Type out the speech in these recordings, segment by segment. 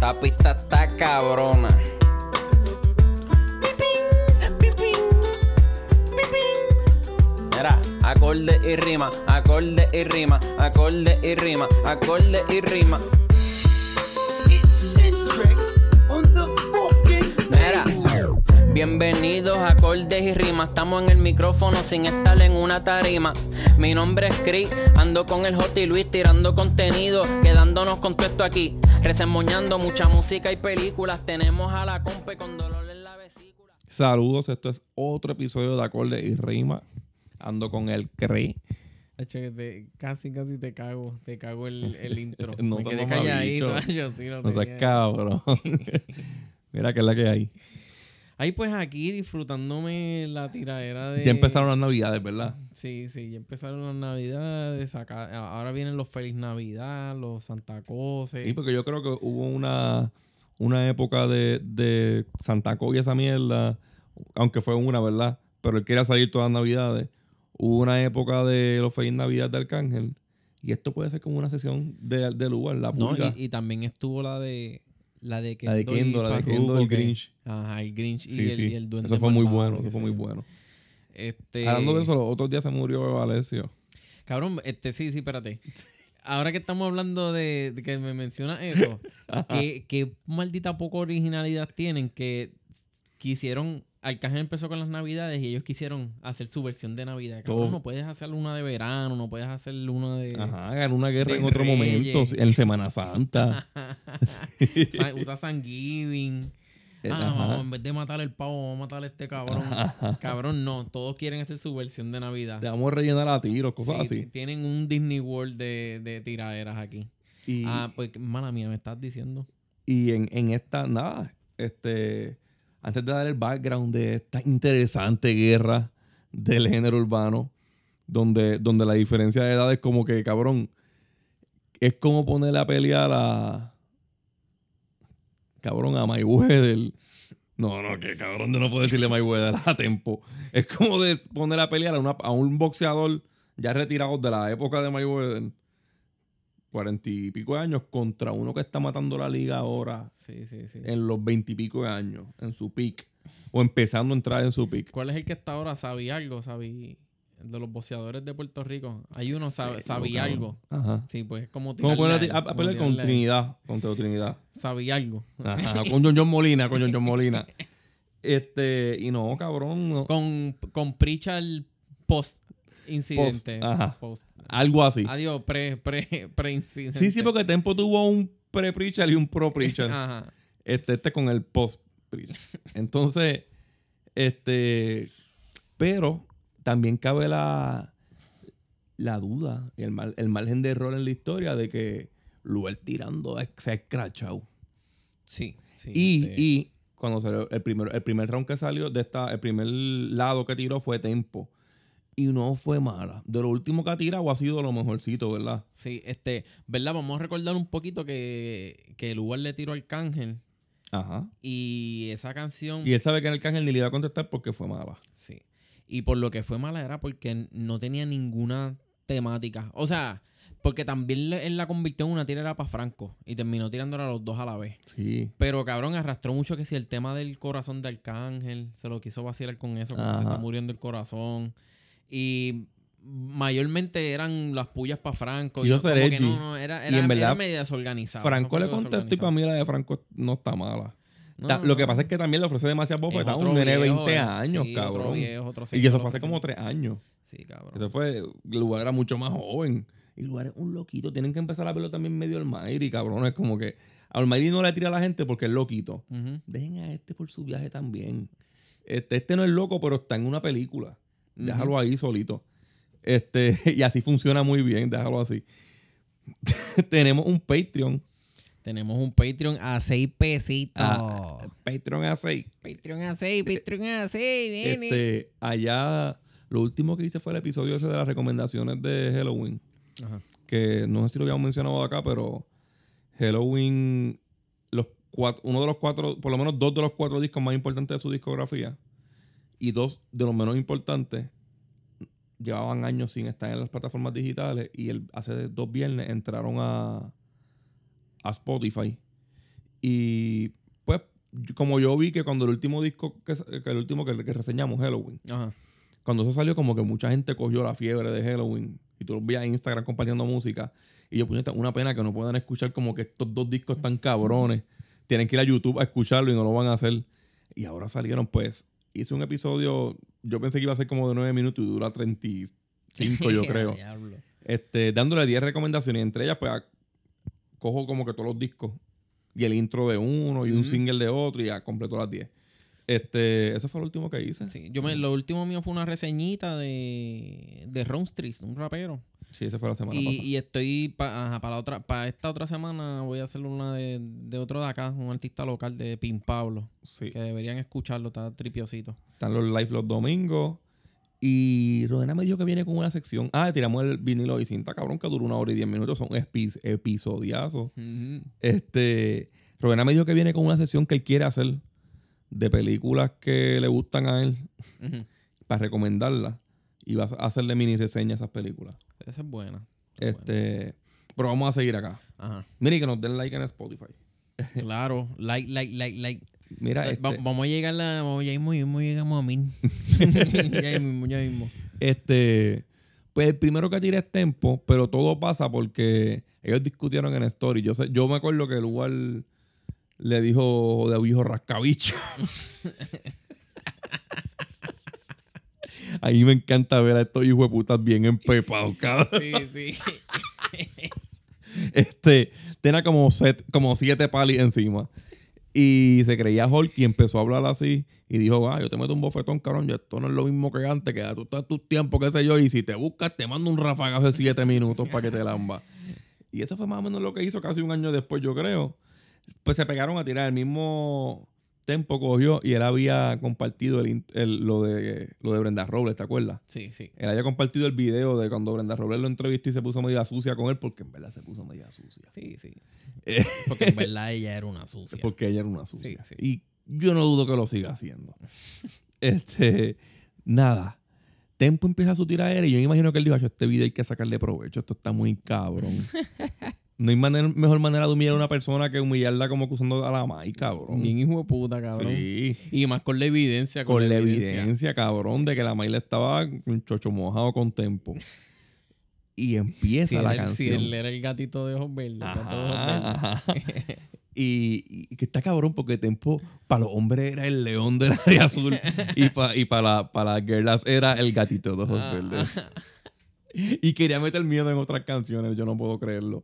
Esta pista está cabrona. Mira, acorde y rima, acorde y rima, acorde y rima, acorde y rima. Mira, bienvenidos a Acordes y Rimas. Estamos en el micrófono sin estar en una tarima. Mi nombre es Chris, ando con el J y Luis tirando contenido, quedándonos con todo esto aquí, resemoñando mucha música y películas. Tenemos a la compa con dolor en la vesícula. Saludos, esto es otro episodio de Acordes y Rimas. Ando con el Chris. Casi te cago el intro. No me te quedé mames, calladito. bicho. Yo sí No seas cabrón. Mira que es la que hay. Ahí pues aquí disfrutándome la tiradera de... Ya empezaron las navidades, ¿verdad? Sí, ya empezaron las navidades. Ahora vienen los Feliz Navidad, los Santa Clauses. Sí, porque yo creo que hubo una época de Santa Claus y esa mierda, aunque fue una, ¿verdad? Pero él quería salir todas las navidades. Hubo una época de los Feliz Navidad de Arcángel. Y esto puede ser como una sesión de lugar, la pulga. No, y también estuvo la de Kendo, la de Kendo, el Grinch. Ajá, el Grinch Sí, y el Duende Eso fue muy Malvado, bueno, eso fue muy bueno. Este... Hablando de eso, los otros días se murió Valesio. Cabrón, sí, espérate. Ahora que estamos hablando de que me mencionas eso, que maldita poca originalidad tienen que quisieron... Arcángel empezó con las navidades y ellos quisieron hacer su versión de Navidad. Cabrón, no puedes hacer una de verano, no puedes hacer una de... Ajá, ganar una guerra en otro Reyes. momento, en Semana Santa. Usa Thanksgiving. Ajá. Vamos, en vez de matar el pavo, vamos a matar a este cabrón. Ajá. Cabrón, no. Todos quieren hacer su versión de Navidad. Te vamos a rellenar a tiros, cosas Sí, así. tienen un Disney World de tiraderas aquí. Y, Pues, mala mía, me estás diciendo. y en esta, nada, antes de dar el background de esta interesante guerra del género urbano, donde la diferencia de edad es como que, cabrón, es como ponerle a pelear a Mayweather. No, que cabrón de no puedo decirle Mayweather a tiempo. Es como de poner a pelear a un boxeador ya retirado de la época de Mayweather, 40 y pico de años, contra uno que está matando la liga ahora. Sí. En los 20 y pico de años, en su peak. O empezando a entrar en su peak. ¿Cuál es el que está ahora? ¿Sabí algo? ¿Sabí? El de los boxeadores de Puerto Rico. Hay uno, ¿sabí algo? Ajá. Sí, pues es como ¿Cómo poner a como pelear con tirarle a él. Trinidad? Contra Trinidad. ¿Sabí algo? Ajá. Con John Molina. Y no, cabrón. No. Con Pritchard post-incidente. Ajá. Post. Algo así. Adiós, pre-incidente. Sí, porque Tempo tuvo un pre-Pritchard y un pro-Pritchard. Ajá. Este con el post-Pritchard. Entonces, pero también cabe la duda, el margen de error en la historia de que Luel tirando se ha escrachado. Sí. Y cuando salió el primer round que salió el primer lado que tiró fue Tempo. Y no fue mala. De lo último que ha tirado ha sido lo mejorcito, ¿verdad? Sí, ¿verdad? Vamos a recordar un poquito que el lugar le tiró al Arcángel. Ajá. Y esa canción... Y él sabe que en el Arcángel ni le iba a contestar porque fue mala. Sí. Y por lo que fue mala era porque no tenía ninguna temática. O sea, porque también él la convirtió en una tirera para Franco. Y terminó tirándola a los dos a la vez. Sí. Pero cabrón, arrastró mucho que si el tema del corazón de Arcángel se lo quiso vacilar con eso, porque Ajá. se está muriendo el corazón. Y mayormente eran las pullas para Franco. Yo Como seré que Edgy. era Y en verdad, era medio desorganizado. Franco le contestó y para mí la de Franco no está mala. Lo que pasa es que también le ofrece demasiado bofetada a un nene de 20 años, sí, cabrón. Otro viejo, otro y eso fue hace como 3 años. Sí, cabrón. Eso fue... El lugar era mucho más joven. Y el lugar es un loquito. Tienen que empezar a verlo también medio Almighty, cabrón. Es como que... A Almighty no le tira a la gente porque es loquito. Uh-huh. Dejen a por su viaje también. Este no es loco, pero está en una película. Déjalo ahí solito. Y así funciona muy bien. Déjalo así. Tenemos un Patreon. Tenemos un Patreon a 6 pesitos. Patreon a 6. Patreon a 6, viene. Allá, lo último que hice fue el episodio ese de las recomendaciones de Halloween. Ajá. Que no sé si lo habíamos mencionado acá, pero Halloween, uno de los 4, por lo menos 2 de los 4 discos más importantes de su discografía y 2 de los menos importantes llevaban años sin estar en las plataformas digitales y hace 2 viernes entraron a Spotify Y pues, como yo vi que cuando el último disco, que reseñamos, Halloween, Ajá. cuando eso salió, como que mucha gente cogió la fiebre de Halloween y tú los veías en Instagram compartiendo música. Y yo, puñeta, una pena que no puedan escuchar como que estos dos discos tan cabrones. Tienen que ir a YouTube a escucharlo y no lo van a hacer. Y ahora salieron, pues, hice un episodio, yo pensé que iba a ser como de 9 minutos y dura 35, yo creo. Diablo. Dándole 10 recomendaciones. Entre ellas, pues, cojo como que todos los discos y el intro de uno y un single de otro y ya completo las 10. Eso fue lo último que hice. Sí, lo último mío fue una reseñita de Ron Street, un rapero. Sí, esa fue la semana pasada. Y estoy para esta otra semana voy a hacer una de otro de acá, un artista local de Pin Pablo. Sí. Que deberían escucharlo, está tripiosito. Están los live los domingos. Y Rodena me dijo que viene con una sección. Tiramos el vinilo y cinta, cabrón, que dura 1 hora y 10 minutos. Son episodiazos. Uh-huh. Rodena me dijo que viene con una sección que él quiere hacer de películas que le gustan a él Uh-huh. para recomendarlas. Y vas a hacerle mini reseña a esas películas. Esa es buena. Pero vamos a seguir acá. Ajá. Miren, que nos den like en Spotify. Claro, like. Mira, Vamos a llegar llegamos a 1000. ya mismo. Pues el primero que tiré es Tempo, pero todo pasa porque ellos discutieron en Story. Yo me acuerdo que el lugar le dijo de viejo rascabicho. Ahí me encanta ver a estos hijos de putas bien empepados, cabrón. Sí. Tenía como 7 palis encima. Y se creía Hulk y empezó a hablar así. Y dijo, yo te meto un bofetón, cabrón. Esto no es lo mismo que antes. Que tú estás tu tiempo, qué sé yo. Y si te buscas, te mando un rafagazo de 7 minutos para que te lamba. Y eso fue más o menos lo que hizo casi un año después, yo creo. Pues se pegaron a tirar. El mismo Tempo cogió y él había compartido lo de Brenda Robles, ¿te acuerdas? Sí. Él había compartido el video de cuando Brenda Robles lo entrevistó y se puso media sucia con él, porque en verdad se puso media sucia. Sí. Porque en verdad ella era una sucia. Porque ella era una sucia. Sí. Y yo no dudo que lo siga haciendo. Nada. Tempo empieza su tiradera y yo me imagino que él dijo, este video hay que sacarle provecho, esto está muy cabrón. No hay mejor manera de humillar a una persona que humillarla como acusando a la May, cabrón. Bien hijo de puta, cabrón. Sí. Y más con la evidencia. Con la evidencia, cabrón, de que la May le estaba un chocho mojado con Tempo. Y empieza la canción. Si él era el gatito de ojos verdes. Ajá. Y que está cabrón porque Tempo para los hombres era el león del área azul y para las girlas era el gatito de ojos verdes. Y quería meter miedo en otras canciones, yo no puedo creerlo.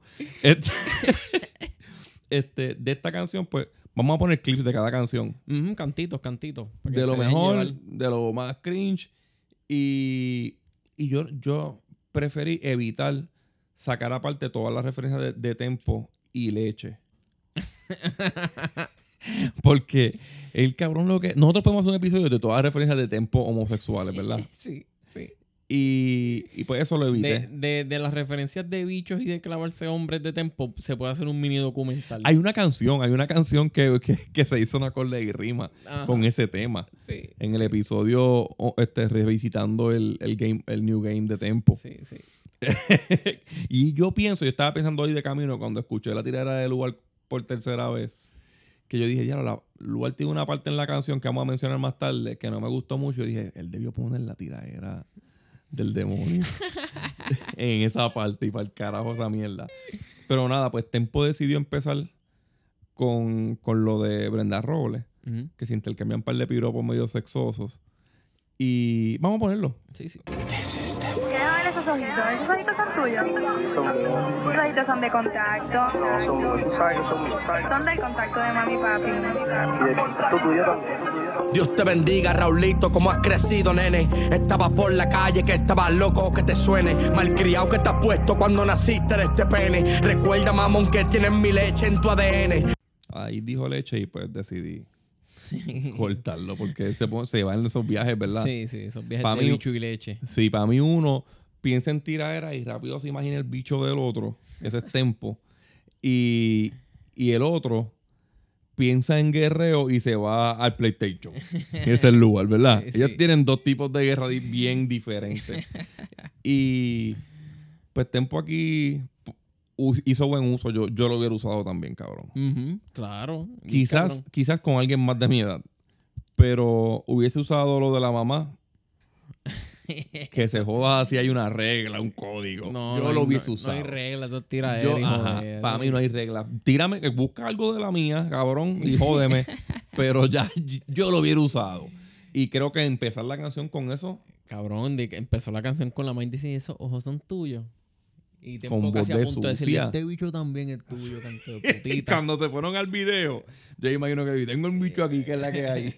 De esta canción, pues, vamos a poner clips de cada canción. Cantitos. De lo mejor, de lo más cringe. Y yo preferí evitar sacar aparte todas las referencias de Tempo y Leche. Porque el cabrón nosotros podemos hacer un episodio de todas las referencias de Tempo homosexuales, ¿verdad? Sí. Y pues eso lo evité. De las referencias de bichos y de clavarse hombres de Tempo, se puede hacer un mini documental. Hay una canción que se hizo una acorde y rima con ese tema. Sí. En el episodio revisitando el New Game de Tempo. Sí. Y yo estaba pensando hoy de camino cuando escuché la tiradera de Lugar por tercera vez, que yo dije, Lugar tiene una parte en la canción que vamos a mencionar más tarde que no me gustó mucho. Y dije, él debió poner la tiradera del demonio en esa parte y para el carajo esa mierda. Pero nada, pues Tempo decidió empezar con lo de Brenda Robles, que se intercambian un par de piropos medio sexosos. Y vamos a ponerlo. Sí. ¿Qué ver esos ojitos? ¿Esos ojitos son tuyos? Esos ojitos son de contacto. No, tú sabes que Son del contacto de mami y papi. y de contacto tuyo también. Dios te bendiga, Raulito, como has crecido, nene. Estaba por la calle, que estabas loco, que te suene. Malcriado que te has puesto cuando naciste de este pene. Recuerda, mamón, que tienes mi leche en tu ADN. Ahí dijo Leche y pues decidí cortarlo porque se va en esos viajes, ¿verdad? Sí, esos viajes Pa' de mí- bicho y leche. Sí, para mí uno piensa en tiradera y rápido se imagina el bicho del otro. Ese es Tempo. Y el otro piensa en guerreo y se va al PlayStation. Ese es el lugar, ¿verdad? Sí, Ellos sí. tienen dos tipos de guerra bien diferentes. Y pues Tempo aquí hizo buen uso. Yo lo hubiera usado también, cabrón. Claro. Quizás con alguien más de mi edad. Pero hubiese usado lo de la mamá. Que se joda si hay una regla, un código. Yo lo hubiese usado. No hay reglas, tú tiras Para mí no hay reglas. Tírame, busca algo de la mía, cabrón, y jódeme. Pero ya yo lo hubiera usado. Y creo que empezar la canción con eso. Cabrón, de que empezó la canción con la maíz dice, esos ojos son tuyos. Y te con voz casi a de punto de decirle, sucia. este bicho también es tuyo, canto de putita. Cuando se fueron al video, yo imagino que tengo un bicho aquí, que es la que hay.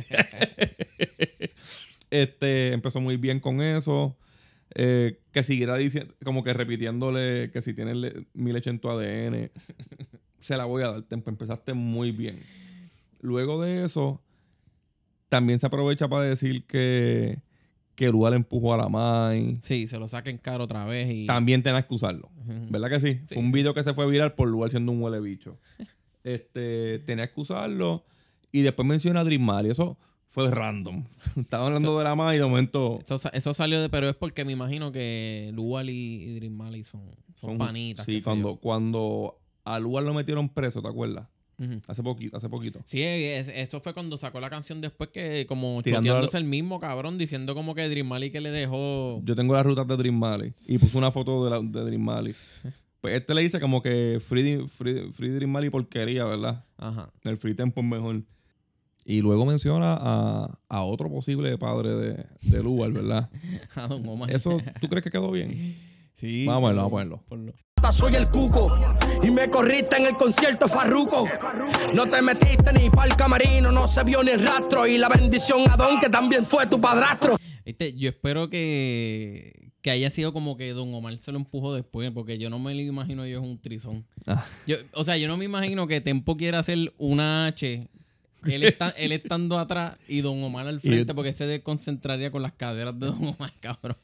Empezó muy bien con eso. Que siguiera diciendo, como que repitiéndole que si tienes mi leche en tu ADN, se la voy a dar tiempo. Empezaste muy bien. Luego de eso, también se aprovecha para decir que Lua le empujó a la Mai. Sí, se lo saquen caro otra vez y... También tenés que usarlo. ¿Verdad que sí? Sí, un video que se fue viral por Lua siendo un huele bicho. Tenías que usarlo. Y después menciona a Dream Mali. Eso fue random. Estaba hablando de la Mai y de momento... Eso salió de... Pero es porque me imagino que Lual y Dream Mali son panitas. Sí, cuando a Lual lo metieron preso, ¿te acuerdas? Hace poquito. Sí, eso fue cuando sacó la canción después que como Tirando choteándose el mismo, cabrón, diciendo como que Dream Mali que le dejó... Yo tengo las rutas de Dream Mali y puse una foto de Dream Mali. Pues le dice como que free Dream Mali porquería, ¿verdad? Ajá. El free tempo es mejor. Y luego menciona a otro posible padre de Lual, ¿verdad? A Don Omar. ¿Eso tú crees que quedó bien? Sí. Vamos a ponerlo. Soy el cuco y me corriste en el concierto Farruko. No te metiste ni pa'l camerino, no se vio ni el rastro. Y la bendición a Don, que también fue tu padrastro. Yo espero que haya sido como que Don Omar se lo empujó después, porque yo no me lo imagino yo es un trizón. Yo no me imagino que Tempo quiera hacer una H, él estando atrás y Don Omar al frente, porque se desconcentraría con las caderas de Don Omar, cabrón.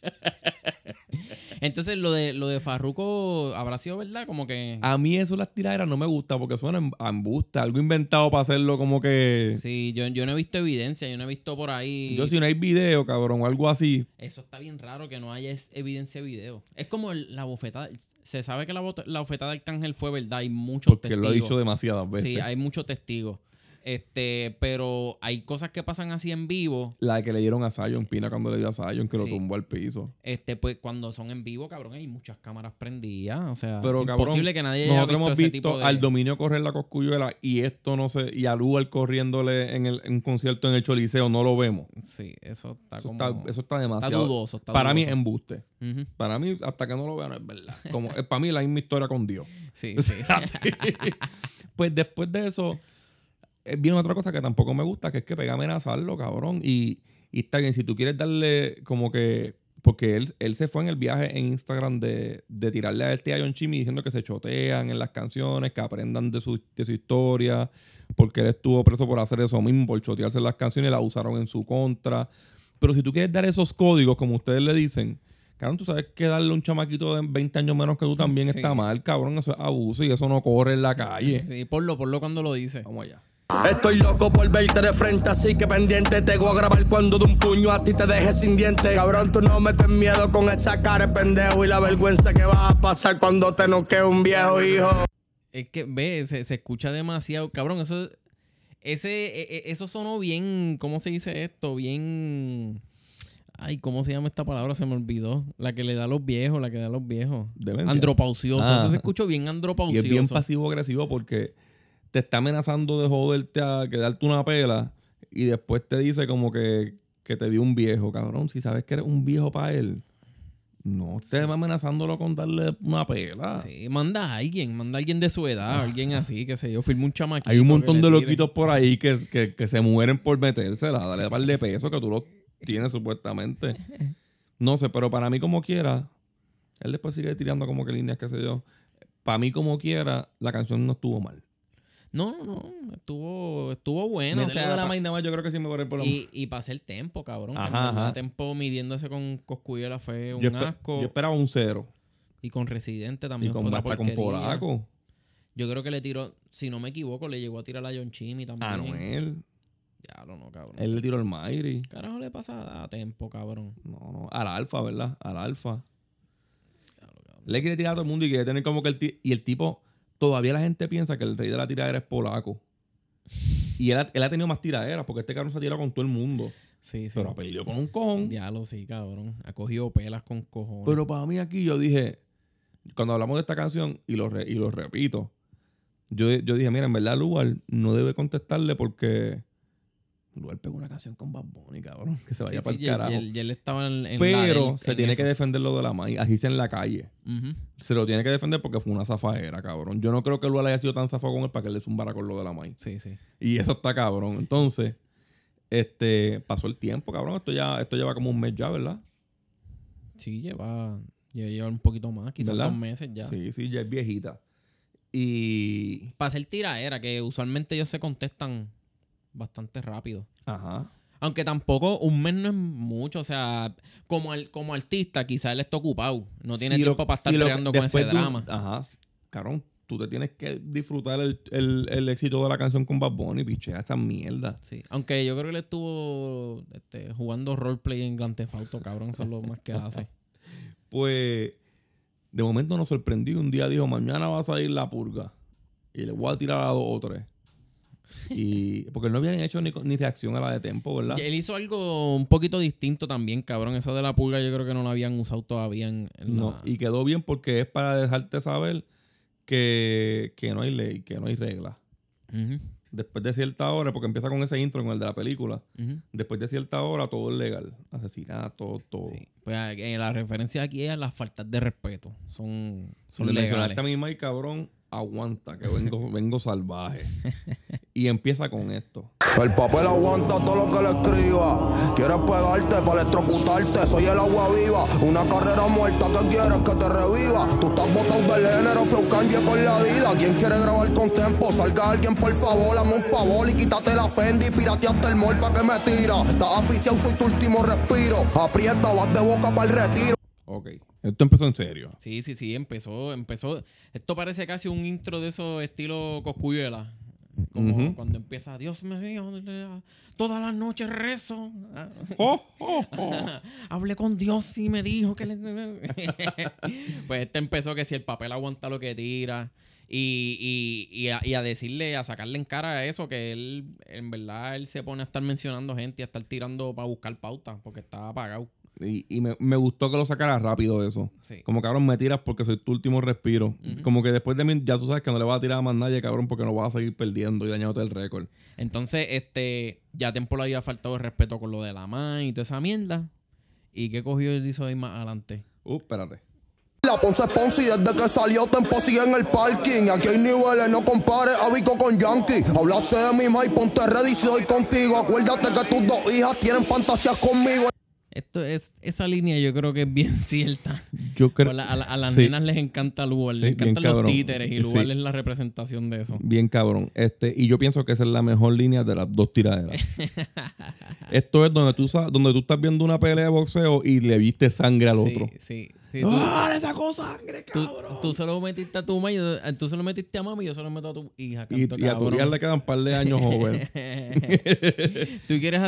Entonces lo de Farruko habrá sido verdad, como que... A mí eso las tiraderas no me gusta porque suena a embuste, algo inventado para hacerlo como que... Sí, yo no he visto evidencia, yo no he visto por ahí... Yo si no hay video, cabrón, o algo así. Eso está bien raro que no haya evidencia de video. Es como la bofetada. Se sabe que la bofetada del Arcángel fue verdad, hay muchos porque testigos. Porque lo ha dicho demasiadas veces. Sí, hay muchos testigos. Pero hay cosas que pasan así en vivo. La que le dieron a Zion, Pina cuando le dio a Zion, que Sí. lo tumbó al piso. Pues cuando son en vivo, cabrón, hay muchas cámaras prendidas. O sea, pero, imposible cabrón, que nadie haya nosotros hemos ese visto tipo de... al Dominio correr la coscuyuela y esto no sé, y a Lugar corriéndole en un concierto en el Choliseo, no lo vemos. Sí, eso está Eso como... está demasiado. Está dudoso. Para mí es embuste. Uh-huh. Para mí, hasta que no lo vean, es verdad. Como, para mí la misma historia con Dios. Sí. Pues después de eso, viene otra cosa que tampoco me gusta, que es que pega a amenazarlo, cabrón. Y está bien, si tú quieres darle como que... Porque él se fue en el viaje en Instagram de tirarle a John Chimmy diciendo que se chotean en las canciones, que aprendan de su historia, porque él estuvo preso por hacer eso mismo, por chotearse en las canciones y las usaron en su contra. Pero si tú quieres dar esos códigos, como ustedes le dicen, cabrón, tú sabes que darle a un chamaquito de 20 años menos que tú también está mal, cabrón. Eso es abuso y eso no corre en la calle. Sí, ponlo cuando lo dice. Vamos allá. Estoy loco por verte de frente, así que pendiente. Te voy a grabar cuando de un puño a ti te dejes sin dientes. Cabrón, tú no me ten miedo con esa cara de pendejo y la vergüenza que vas a pasar cuando te noquee un viejo hijo. Es que, se escucha demasiado. Cabrón, eso sonó bien... ¿Cómo se dice esto? Bien... Ay, ¿cómo se llama esta palabra? Se me olvidó. La que le da a los viejos, Demencia. Andropausioso. Eso se escuchó bien andropausioso. Y es bien pasivo-agresivo porque te está amenazando de joderte a quedarte una pela y después te dice como que te dio un viejo, cabrón. Si sabes que eres un viejo para él, no estés amenazándolo con darle una pela. Sí, manda a alguien de su edad, alguien así, que sé yo, firme un chamaquito. Hay un montón de loquitos por ahí que se mueren por metérsela. Dale un par de pesos que tú lo tienes supuestamente. No sé, pero para mí como quiera, él después sigue tirando como que líneas, qué sé yo. Para mí como quiera, la canción no estuvo mal. No, estuvo bueno. O sea, de la mañana yo creo que sí me voy a ir por la y pasé el tempo, cabrón. Ajá. El tempo midiéndose con Coscuyuela fue un asco. Yo esperaba un 0. Y con Residente también y con, fue una hasta porquería. con Polaco. Yo creo que le tiró, si no me equivoco, le llegó a tirar a John Chimmy también. A Noel. Ya no, cabrón. Él le tiró al Mayri. ¿Qué carajo le pasa a tempo, cabrón? No. Al Alfa, ¿verdad? Al Alfa. Le quiere tirar a todo el mundo y quiere tener como que y el tipo, todavía la gente piensa que el rey de la tiradera es polaco. Y él ha tenido más tiraderas porque este cabrón se ha tirado con todo el mundo. Sí, sí. Pero ha peleado con un cojón. Diablo, sí, cabrón. Ha cogido pelas con cojones. Pero para mí aquí yo dije, cuando hablamos de esta canción, y lo repito, yo dije, mira, en verdad Lugar no debe contestarle porque Lugar pegó una canción con Bad Bunny, cabrón, que se vaya para el carajo. Y él estaba en Pero la se tiene que defender lo de la May, así sea en la calle. Uh-huh. Se lo tiene que defender porque fue una zafadera, cabrón. Yo no creo que Lugar haya sido tan zafado con él para que él le zumbara con lo de la May. Sí, sí. Y eso está cabrón. Entonces, pasó el tiempo, cabrón. Esto lleva como un mes ya, ¿verdad? Sí, lleva un poquito más, quizás ¿verdad? 2 meses ya. Sí, ya es viejita. Y... Para hacer tiraera, que usualmente ellos se contestan bastante rápido. Ajá. Aunque tampoco un mes no es mucho. O sea, como artista, quizás él está ocupado. No tiene tiempo para estar creando con ese drama. Ajá. Cabrón, tú te tienes que disfrutar el éxito de la canción con Bad Bunny, pichea esa mierda. Sí. Aunque yo creo que él estuvo jugando roleplay en Grand Theft Auto, cabrón. Eso es lo más que hace. Pues, de momento nos sorprendió. Un día dijo, mañana va a salir La Purga. Y le voy a tirar a 2 o 3. Y porque no habían hecho ni reacción a la de Tempo, ¿verdad? Y él hizo algo un poquito distinto también, cabrón. Eso de La Purga yo creo que no lo habían usado todavía No, y quedó bien porque es para dejarte saber que no hay ley, que no hay regla. Uh-huh. Después de cierta hora, porque empieza con ese intro, con el de la película. Uh-huh. Después de cierta hora, todo es legal. Asesinato, todo. Sí. Pues la referencia aquí es a las faltas de respeto. Son Le legales. mencionaste a mi Mike, cabrón, aguanta, que vengo salvaje. Y empieza con esto. El papel aguanta todo lo que le escriba. Quieres pegarte para electrocutarte. Soy el agua viva. Una carrera muerta que quieres que te reviva. Tú estás botado del género, flow canje con la vida. ¿Quién quiere grabar con tempo? Salga alguien por favor, dame un favor y quítate la Fendi. Pirateaste el mall pa' que me tira. Estás aficiado, soy tu último respiro. Aprieta, vas de boca para el retiro. Ok. Esto empezó en serio. Sí, empezó. Esto parece casi un intro de esos estilo Cosculluela. Como cuando empieza, Dios mío, todas las noches rezo. Hablé con Dios y me dijo que pues empezó que si el papel aguanta lo que tira. Y a decirle, a sacarle en cara a eso, que él, en verdad, él se pone a estar mencionando gente y a estar tirando para buscar pautas porque está apagado. Y me gustó que lo sacara rápido eso. Sí. Como, cabrón, me tiras porque soy tu último respiro. Uh-huh. Como que después de mí ya tú sabes que no le vas a tirar a más nadie, cabrón, porque no vas a seguir perdiendo y dañándote el récord. Entonces, ya Tempo le había faltado el respeto con lo de la man y toda esa mierda. ¿Y qué cogió y hizo ahí más adelante? Espérate. La Ponce Ponce y desde que salió Tempo sigue en el parking. Aquí hay niveles, no compares a Vico con Yankee. Hablaste de mi Mike, ponte ready si doy contigo. Acuérdate que tus 2 hijas tienen fantasías conmigo. Esa línea yo creo que es bien cierta. Yo creo A las sí. nenas les encanta Lugar, Sí, les encantan bien cabrón. los títeres y Lugar Sí. es la representación de eso. Bien cabrón. Y yo pienso que esa es la mejor línea de las 2 tiraderas. Esto es donde tú estás viendo una pelea de boxeo y le viste sangre al otro. Sí. ¡Ah, le sacó sangre, cabrón! Tú se lo metiste a tu mamá, tú se lo metiste a mami y yo se lo meto a tu hija. Y a tu hija le quedan un par de años joven. Tú quieres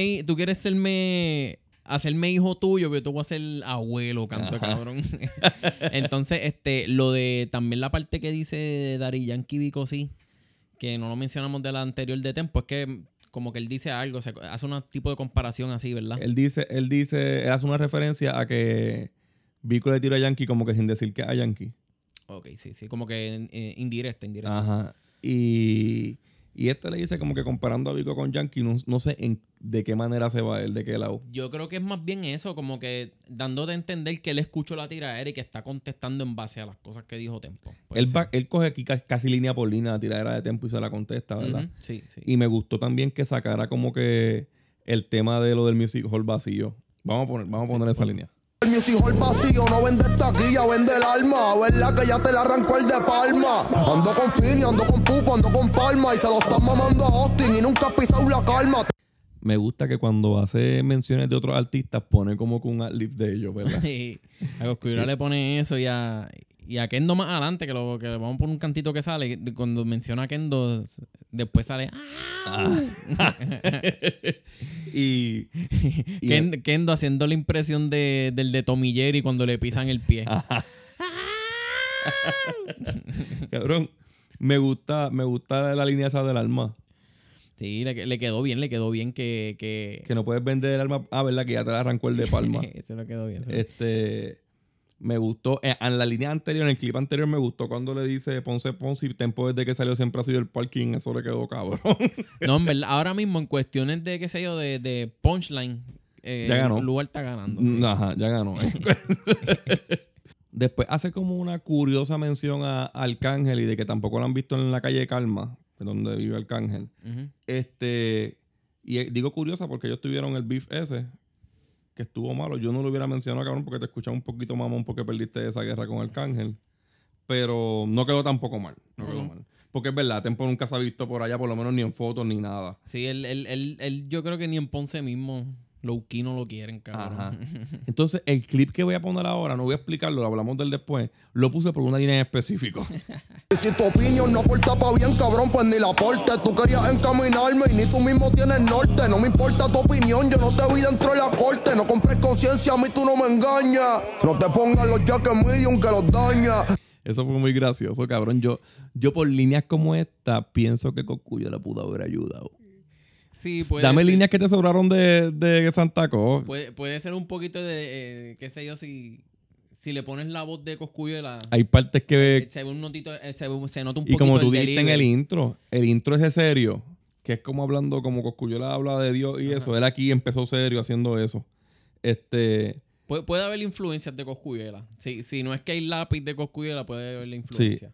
hacerme hijo tuyo, pero tú voy a ser abuelo, canto, cabrón. Entonces, lo de también la parte que dice Daddy Yankee Vico, sí, que no lo mencionamos de la anterior de Tempo, es que como que él dice algo, hace un tipo de comparación así, ¿verdad? Él hace una referencia a que Vico le tiró a Yankee como que sin decir que a Yankee. Ok, sí, como que indirecta. Ajá. Y le dice como que comparando a Vico con Yankee, no sé de qué manera se va él, de qué lado. Yo creo que es más bien eso, como que dándote a entender que él escuchó la tiradera y que está contestando en base a las cosas que dijo Tempo. Él coge aquí casi línea por línea la tiradera de Tempo y se la contesta, ¿verdad? Uh-huh. Sí. Y me gustó también que sacara como que el tema de lo del music hall vacío. Vamos a poner esa línea. El music hall vacío no vende taquilla, vende el alma. ¿Verdad que ya te la arrancó el de Palma? Ando con Fini, ando con Pupo, ando con Palma. Y se lo están mamando a Austin y nunca ha pisado la calma. Me gusta que cuando hace menciones de otros artistas pone como que un ad-lib de ellos, ¿verdad? A Cosculluela le pone eso y a Kendo más adelante, que le vamos a poner un cantito que sale. Cuando menciona a Kendo, después sale... Y Kendo haciendo la impresión del de Tommy Jerry cuando le pisan el pie. Cabrón, me gusta la línea esa del alma. Sí, le quedó bien que... Que no puedes vender el alma. Ah, ¿verdad? Que ya te la arrancó el de Palma. Eso le quedó bien. Me gustó. En la línea anterior, en el clip anterior, me gustó cuando le dice Ponce y Tempo desde que salió siempre ha sido el parking. Eso le quedó cabrón. No, en verdad, ahora mismo en cuestiones de, qué sé yo, de punchline, ya ganó. Lugar está ganando. Sí. Ajá, ya ganó. Después hace como una curiosa mención a Arcángel y de que tampoco lo han visto en la calle Calma, donde vive Arcángel. Uh-huh. Y digo curiosa porque ellos tuvieron el beef ese, que estuvo malo. Yo no lo hubiera mencionado, cabrón, porque te escuchaba un poquito mamón porque perdiste esa guerra con Arcángel. Pero no quedó tampoco mal. No quedó mal. Porque es verdad, Tempo nunca se ha visto por allá, por lo menos ni en fotos ni nada. Sí, él yo creo que ni en Ponce mismo low-key no lo quieren, cabrón. Ajá. Entonces, el clip que voy a poner ahora, no voy a explicarlo, lo hablamos del después, lo puse por una línea en específico. Si tu opinión no aporta pa' bien, cabrón, pues ni la aporte. Tú querías encaminarme y ni tú mismo tienes norte. No me importa tu opinión, yo no te vi dentro de la corte. No compres conciencia, a mí tú no me engañas. No te pongas los jackets medium que los daña. Eso fue muy gracioso, cabrón. Yo por líneas como esta, pienso que Coscullo le pudo haber ayudado. Sí, puede Dame ser. líneas que te sobraron de Santa Cruz. Puede ser un poquito de, qué sé yo, si le pones la voz de Cosculluela, Hay partes que... se ve un notito, se nota un Y poquito como tú el dijiste en delivery. el intro ese serio, que es como hablando, como Cosculluela habla de Dios y eso. Él aquí empezó serio haciendo eso. Puede haber influencias de Cosculluela. Si no es que hay lápiz de Cosculluela, puede haber la Sí, influencia.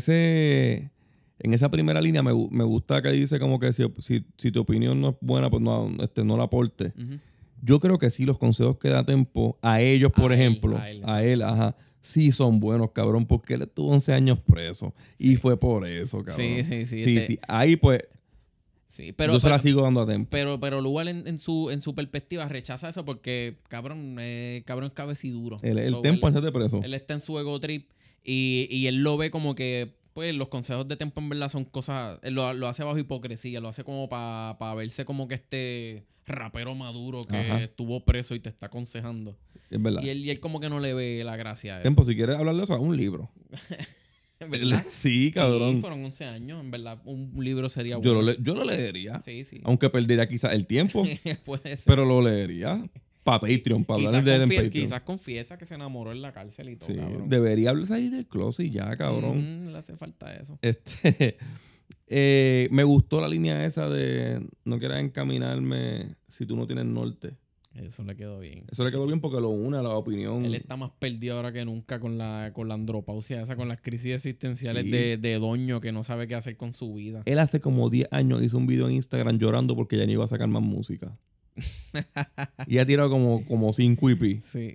en esa primera línea me gusta que dice como que si tu opinión no es buena, pues no la aportes. Uh-huh. Yo creo que sí, los consejos que da Tempo a ellos, por ejemplo, a él, ajá, sí son buenos, cabrón, porque él estuvo 11 años preso. Sí. Y fue por eso, cabrón. Sí. Ahí, pues, sí, yo se la sigo dando a Tempo. Pero Lugar en su perspectiva rechaza eso porque, cabrón es cabeciduro. El Tempo antes de preso. Él está en su ego trip y él lo ve como que, pues, los consejos de Tempo en verdad son cosas... Él lo hace bajo hipocresía, lo hace como para verse como que este rapero maduro que estuvo preso y te está aconsejando. Es verdad. Y él como que no le ve la gracia a eso. Tempo, si quieres hablar de eso, haz un libro. ¿Verdad? Sí, cabrón. Sí, fueron 11 años. En verdad, un libro sería bueno. Yo lo leería. Sí. Aunque perdería quizás el tiempo. Puede ser. Pero lo leería. Para Patreon, para hablar de él en Patreon. Quizás confiesa que se enamoró en la cárcel y todo, Sí, cabrón. debería salir del closet y ya, cabrón. Le hace falta eso. Me gustó la línea esa de no quieras encaminarme si tú no tienes norte. Eso le quedó bien. Eso le quedó bien porque lo une a la opinión. Él está más perdido ahora que nunca con la andropausia esa, con las crisis existenciales Sí. de doño que no sabe qué hacer con su vida. Él hace como 10 años hizo un video en Instagram llorando porque ya no iba a sacar más música. Y ha tirado como 5 IP. Sí.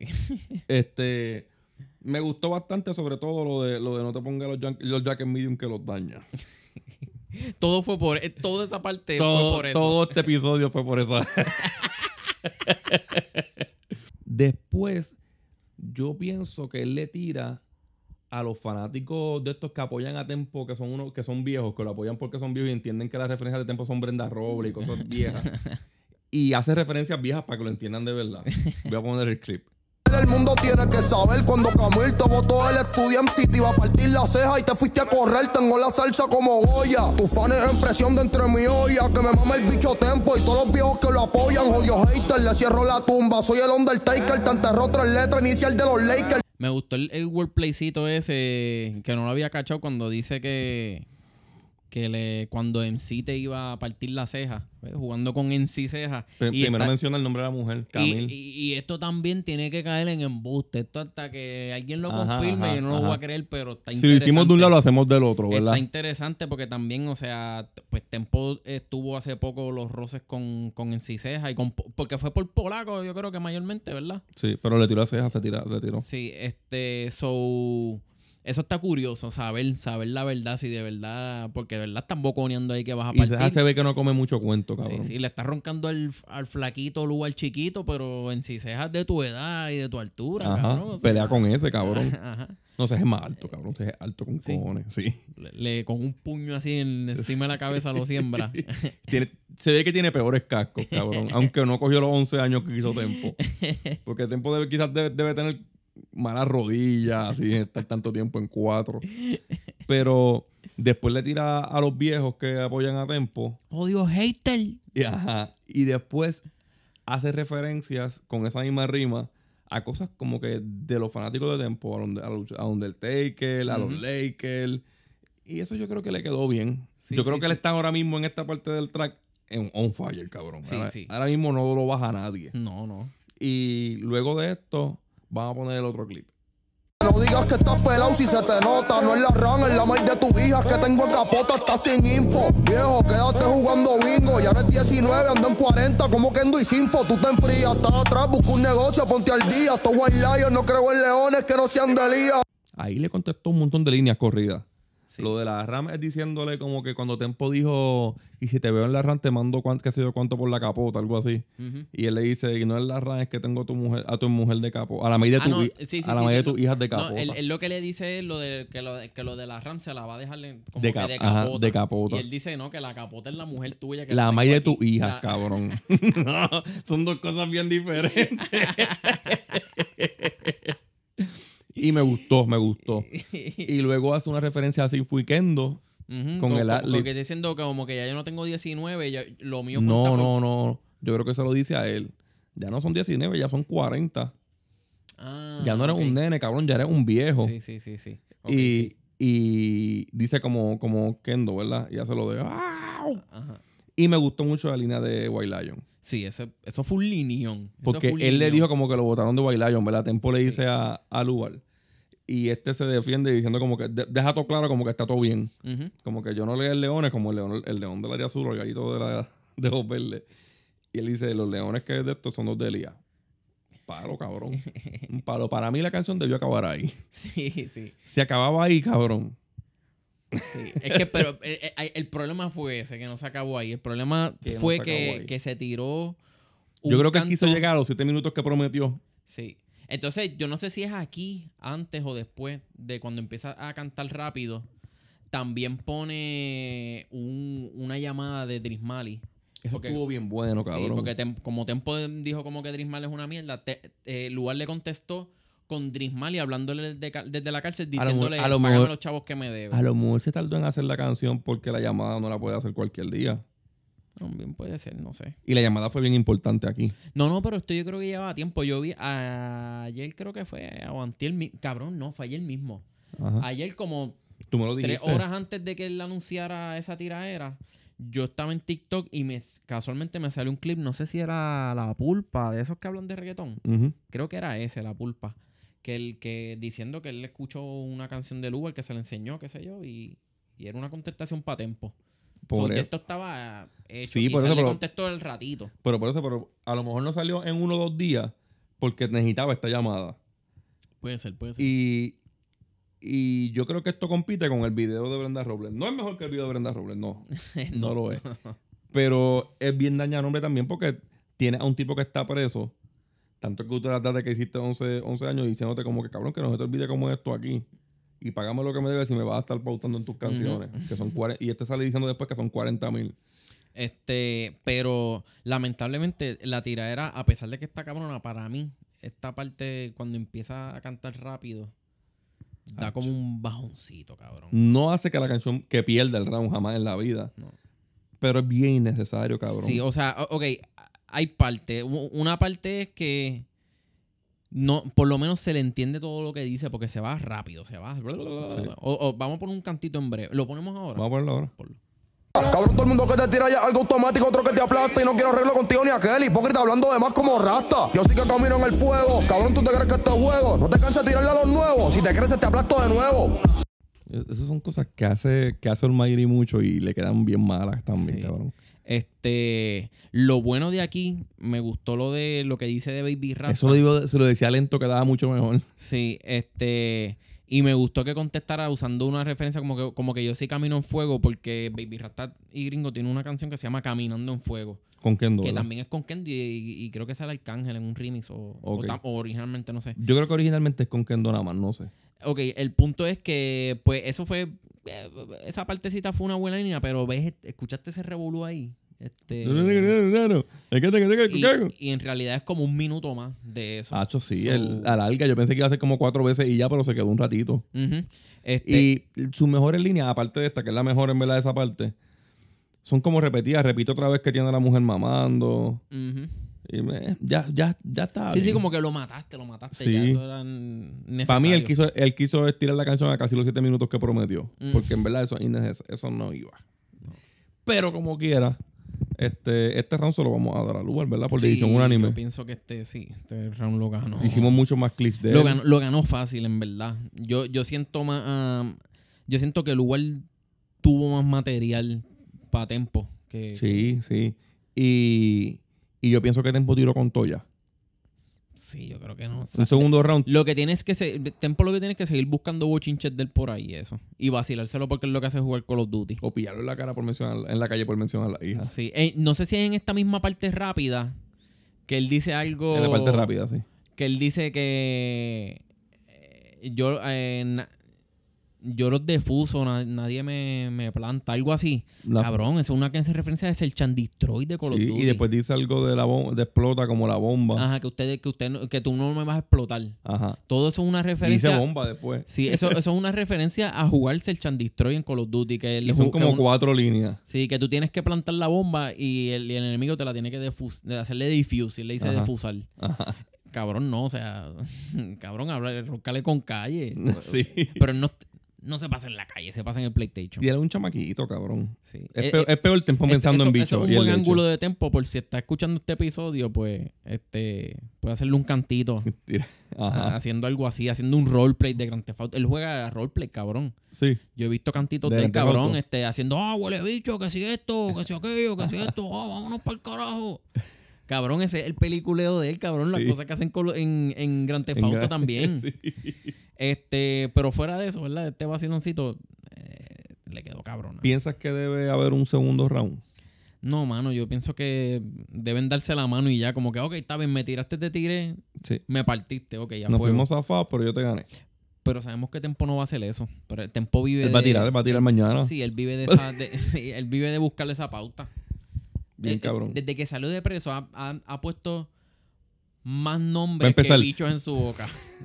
Me gustó bastante, sobre todo lo de no te pongas los jackets medium que los daña. Todo fue por... Toda esa parte fue por eso. Todo este episodio fue por eso. Después, yo pienso que él le tira a los fanáticos de estos que apoyan a Tempo, que son viejos, que lo apoyan porque son viejos y entienden que las referencias de Tempo son Brenda Robles y cosas viejas. Y hace referencias viejas para que lo entiendan de verdad. Voy a poner el clip. El mundo tiene que saber cuando Camil te botó el estudio MC, te iba a partir la ceja y te fuiste a correr. Tengo la salsa como Goya. Tu fan es en presión de entre mi olla. Que me mama el bicho Tempo y todos los viejos que lo apoyan. Odio hater, le cierro la tumba. Soy el Undertaker, te enterró 3 letras inicial de los Lakers. Me gustó el wordplaycito ese que no lo había cachado cuando dice que cuando MC te iba a partir la ceja, ¿ves? Jugando con MC ceja. Primero menciona el nombre de la mujer, Camil. Y esto también tiene que caer en embuste. Esto hasta que alguien lo confirme, yo no lo voy a creer, pero está interesante. Si lo hicimos de un lado, lo hacemos del otro, ¿verdad? Está interesante porque también, o sea, pues Tempo estuvo hace poco los roces con MC ceja porque fue por polaco, yo creo que mayormente, ¿verdad? Sí, pero le tiró a ceja, se tiró. Sí, eso está curioso, saber la verdad, si de verdad, porque de verdad están boconeando ahí que vas a partir. Y se ve que no come mucho cuento, cabrón. Sí, le está roncando al flaquito, luego al chiquito, pero en sí cejas de tu edad y de tu altura, Ajá, cabrón. O sea, pelea con ese, cabrón. Ajá. No, ese es más alto, cabrón. Ese es alto con Sí. cojones, sí. Con un puño así encima de la cabeza lo siembra. Se ve que tiene peores cascos, cabrón. Aunque no cogió los 11 años que hizo Tempo. Porque Tempo quizás debe tener malas rodillas, así, estar tanto tiempo en 4. Pero después le tira a los viejos que apoyan a Tempo. Odio hater. Y después hace referencias con esa misma rima a cosas como que de los fanáticos de Tempo, a Undertaker, a los Lakers. Y eso yo creo que le quedó bien. Sí, yo creo sí, que él está ahora mismo en esta parte del track en on fire, cabrón. Sí, sí. Ahora mismo no lo baja nadie. No. Y luego de esto, vamos a poner el otro clip. No digas que estás pelado si se te nota. No es la ran, es la maíz de tu hija que tengo en capota, está sin info. Viejo, quédate jugando bingo. Ya eres 19, ando en 40, como Kendo y Sinfo. Tú te enfrías, estás atrás, busca un negocio, ponte al día. Estos White Lions, no creo en leones que no sean de lía. Ahí le contestó un montón de líneas corridas. Sí. Lo de la RAM es diciéndole como que cuando Tempo dijo, y si te veo en la RAM te mando qué sé yo cuánto por la capota, algo así. Y él le dice, y no es la RAM, es que tengo a tu mujer de capota, a la maíz de tus hijas de capota. No, él lo que le dice es lo de que lo de la RAM se la va a dejar como de que de ajá, capota. de capota. Y él dice, no, que la capota es la mujer tuya. Que La maíz de tus hijas, la... cabrón. No, son dos cosas bien diferentes. Y me gustó. Y luego hace una referencia a Sinfo y Kendo. Con el Porque está diciendo que como que ya yo no tengo 19, lo mío No. cuenta Yo creo que se lo dice a él. Ya no son 19, ya son 40. Ya no eres un nene, cabrón, ya eres un viejo. Sí. Okay, y dice como Kendo, ¿verdad? Y hace lo de ¡au! Ajá. Y me gustó mucho la línea de White Lion. Sí, eso fue un linión. Porque él le dijo como que lo botaron de White Lion, ¿verdad? Tempo le dice a Lugar. Y se defiende diciendo como que deja todo claro como que está todo bien. Como que yo no leo el león, es como el león del área azul, el gallito de ojos verdes. Y él dice, los leones que es de estos son los de Elías. Palo, cabrón. Un palo. Para mí la canción debió acabar ahí. Sí. Se acababa ahí, cabrón. Sí. Es que, pero el problema fue ese, que no se acabó ahí. El problema fue que se tiró Yo creo que él quiso llegar a los 7 minutos que prometió. Sí. Entonces, yo no sé si es aquí, antes o después de cuando empieza a cantar rápido, también pone una llamada de Drismali. Eso estuvo bien bueno, cabrón. Sí, porque como Tempo dijo como que Drismali es una mierda, Lugar le contestó con Drismali hablándole desde la cárcel, diciéndole, págame los chavos que me deben. A lo mejor se tardó en hacer la canción porque la llamada no la puede hacer cualquier día. También puede ser, no sé. Y la llamada fue bien importante aquí. No, pero esto yo creo que llevaba tiempo. Yo vi ayer, creo que fue, o antier, cabrón, no, fue ayer mismo. Ajá. Ayer como Tú me lo dijiste. 3 horas antes de que él anunciara esa tiraera, yo estaba en TikTok y casualmente me salió un clip, no sé si era La Pulpa, de esos que hablan de reggaetón. Creo que era ese, La Pulpa. Que diciendo que él escuchó una canción de Uber que se le enseñó, qué sé yo, y era una contestación para Tempo. Esto estaba hecho. Sí, por eso le pero contestó el ratito. Pero a lo mejor no salió en 1 o 2 días porque necesitaba esta llamada. Puede ser. Y yo creo que esto compite con el video de Brenda Robles. No es mejor que el video de Brenda Robles, no. No lo es. Pero es bien dañar nombre también porque tiene a un tipo que está preso. Tanto que tú te das de que hiciste 11 años diciéndote como que cabrón, que no se te olvide cómo es esto aquí. Y pagame lo que me debes si me vas a estar pautando en tus canciones. Que son 40, y sale diciendo después que son 40,000. Pero lamentablemente la tiradera, a pesar de que está cabrona, para mí, esta parte cuando empieza a cantar rápido, da como un bajoncito, cabrón. No hace que la canción que pierda el round jamás en la vida. No. Pero es bien innecesario, cabrón. Sí, o sea, ok, hay parte. Una parte es que no, por lo menos se le entiende todo lo que dice porque se va rápido, se va. Sí. O vamos a poner un cantito en breve. ¿Lo ponemos ahora? Vamos a ponerlo ahora. Cabrón, todo el mundo que te tira ya algo automático, otro que te aplasta y no quiero arreglo contigo ni aquel hipócrita hablando de más como rasta. Yo sí que camino en el fuego. Cabrón, ¿tú te crees que esto es juego? No te canses de tirarle a los nuevos. Si te crees, te aplasto de nuevo. Esas son cosas que hace Almighty mucho y le quedan bien malas también, Sí. cabrón. Lo bueno de aquí, me gustó lo que dice de Baby Rasta. Eso se lo decía lento, quedaba mucho mejor. Sí, y me gustó que contestara usando una referencia como que yo sí camino en fuego, porque Baby Rasta y Gringo tiene una canción que se llama Caminando en Fuego. Con Kendo, Que ¿verdad? también es con Kendo y creo que sale Arcángel en un remix o originalmente, no sé. Yo creo que originalmente es con Kendo nada más, no sé. Ok, el punto es que, pues, eso fue... esa partecita fue una buena línea, pero escuchaste ese revolú ahí. Y en realidad es como 1 minuto más de eso. Hacho, sí, a larga. Yo pensé que iba a ser como 4 veces y ya, pero se quedó un ratito. Ujú. Y sus mejores líneas, aparte de esta, que es la mejor en verdad de esa parte, son como repetidas. Repito otra vez que tiene a la mujer mamando. Ujú. Y ya está. Sí, bien. sí, como que lo mataste. Sí. Ya eso era necesario. Para mí, él quiso estirar la canción a casi los 7 minutos que prometió. Porque en verdad eso es innecesario. Eso no iba. Pero como quiera, este round se lo vamos a dar a Lugar, ¿verdad? Por decisión unánime. Yo pienso que este round lo ganó. Hicimos muchos más clips de él. Lo ganó fácil, en verdad. Yo siento más... yo siento que Lugar tuvo más material para Tempo. Sí. Y yo pienso que Tempo tiró con Toya. Sí, yo creo que no. Un segundo round. Lo que tienes que Tempo lo que tiene es que seguir buscando bochinches de él por ahí, eso. Y vacilárselo porque es lo que hace jugar Call of Duty. O pillarlo en la cara por mencionar, en la calle por mencionar a la hija. Sí. No sé si es en esta misma parte rápida que él dice algo. En la parte rápida, sí. Que él dice que yo los defuso, nadie me planta, algo así. Cabrón, eso es una que hace referencia a el Chandistroid de Call of Duty. Y después dice algo de la bomba, de explota como la bomba. Ajá, que tú no me vas a explotar. Ajá. Todo eso es una referencia. Dice bomba después. Sí, eso es una referencia a jugarse el Chandistroid en Call of Duty. Y son como 4 líneas. Sí, que tú tienes que plantar la bomba y el enemigo te la tiene que hacerle defuse, y le dice defusar. Ajá. Cabrón, no, o sea, cabrón, roncale con calle. Sí. Pero no se pasa en la calle, se pasa en el PlayStation. Y era un chamaquito, cabrón. Sí. Es peor el Tempo pensando en bicho. Eso es un buen ángulo de Tempo, por si está escuchando este episodio, pues, puede hacerle un cantito. Ajá. Haciendo algo así, haciendo un roleplay de Grand Theft Auto. Él juega roleplay, cabrón. Sí. Yo he visto cantitos de del cabrón, Auto. haciendo, huele bicho, que si esto, que si aquello, que si esto, vámonos para el carajo. Cabrón, ese es el peliculeo de él, cabrón. Las cosas que hacen en Grand Theft Auto también. Sí. Pero fuera de eso, ¿verdad? Este vaciloncito le quedó cabrón. ¿Piensas que debe haber un segundo round? No, mano, yo pienso que deben darse la mano y ya, como que, ok, está bien, me tiraste, te tiré, Sí. me partiste, ok, ya Nos fue. fuimos zafados, pero yo te gané. Pero sabemos que Tempo no va a hacer eso. Pero Tempo vive Él va a tirar mañana. Sí, él vive sí, él vive de buscarle esa pauta. Bien cabrón. Desde que salió de preso ha puesto más Va a nombres empezar. que bichos en su boca.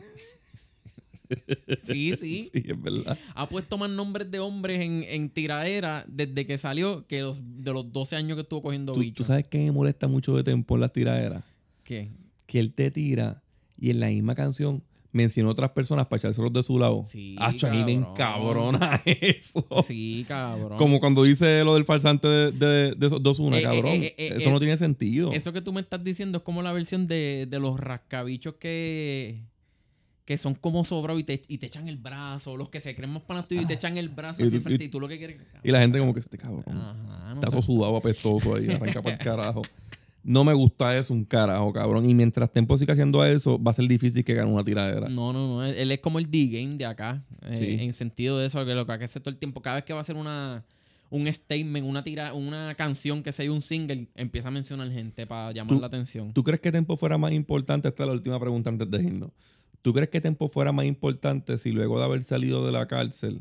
Sí. Sí, es verdad. Ha puesto más nombres de hombres en tiradera desde que salió que de los 12 años que estuvo cogiendo ¿Tú bichos. sabes qué me molesta mucho de Tempo en las tiraderas? ¿Qué? Que él te tira y en la misma canción mencionó a otras personas para echárselos de su lado. Sí, Acho, a mí me encabrona eso. Sí, cabrón. Como cuando dice lo del farsante de 2-1, cabrón. Eso no tiene sentido. Eso que tú me estás diciendo es como la versión de los rascabichos que son como sobrados y te echan el brazo. Los que se creen más panas tuyos y te echan el brazo así frente y tú lo que quieres... Y la gente como que este cabrón. Ajá, no Está sé. todo sudado, apestoso ahí. Arranca para el carajo. No me gusta eso un carajo, cabrón. Y mientras Tempo siga haciendo eso, va a ser difícil que gane una tiradera. No. Él es como el D-Game de acá. Sí. En sentido de eso, que lo que hace todo el tiempo. Cada vez que va a hacer un statement, una canción que sea un single, empieza a mencionar gente para llamar la atención. ¿Tú crees que Tempo fuera más importante? Esta es la última pregunta antes de irnos. ¿Tú crees que Tempo fuera más importante si luego de haber salido de la cárcel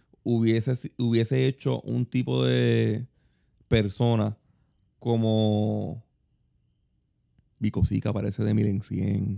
hubiese hecho un tipo de persona como Vicosica, parece de 1100?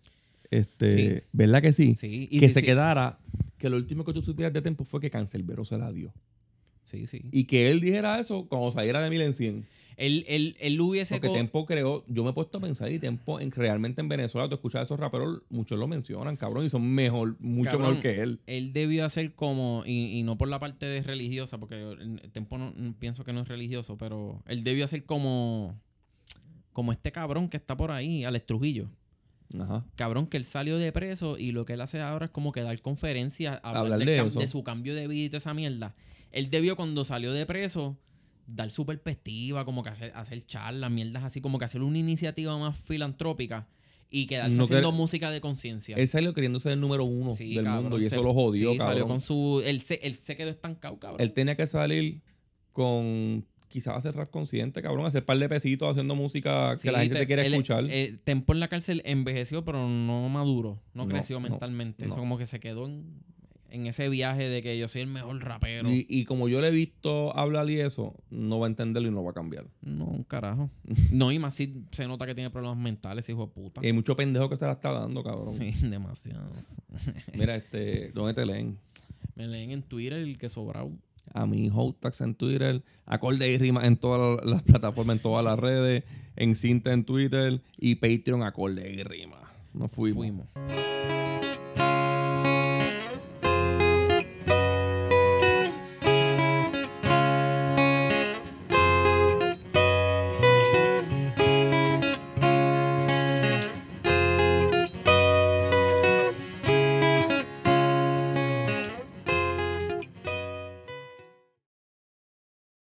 Sí. ¿Verdad que sí? Sí. Que se quedara, que lo último que tú supieras de Tempo fue que Cancerbero se la dio. Sí. Y que él dijera eso cuando saliera de 1100. Él hubiese... Porque Tempo creó, yo me he puesto a pensar y Tempo realmente en Venezuela, tú escuchas a esos raperos, muchos lo mencionan, cabrón, y son mucho Cabrón, mejor que él. Él debió hacer como, y no por la parte de religiosa, porque el Tempo no pienso que no es religioso, pero él debió hacer como este cabrón que está por ahí, Alex Trujillo. Ajá. Cabrón, que él salió de preso y lo que él hace ahora es como que dar conferencias, Hablar de eso. de su cambio de vida y toda esa mierda. Él debió, cuando salió de preso, dar su perspectiva, como que hacer charlas, mierdas así, como que hacer una iniciativa más filantrópica y quedarse haciendo música de conciencia. Él salió queriendo ser el número 1 Sí, del cabrón, mundo y eso lo jodió, sí, cabrón. salió con su... Él se quedó estancado, cabrón. Él tenía que salir con... Quizás hacer rap consciente, cabrón. Hacer par de pesitos haciendo música que la gente te quiere escuchar. Tempo en la cárcel envejeció, pero no maduro. No creció no, mentalmente. no. Eso como que se quedó en en ese viaje de que yo soy el mejor rapero. Y como yo le he visto hablar y eso, no va a entenderlo y no va a cambiar. No, un carajo. No, y más si se nota que tiene problemas mentales, hijo de puta. Y hay mucho pendejo que se la está dando, cabrón. Sí, demasiados. Mira, ¿dónde te leen? Me leen en Twitter el que sobrado. A mi Hotax en Twitter, Acorde y Rima en todas las plataformas, en todas las redes, en Cinta en Twitter y Patreon Acorde y Rima. Nos fuimos.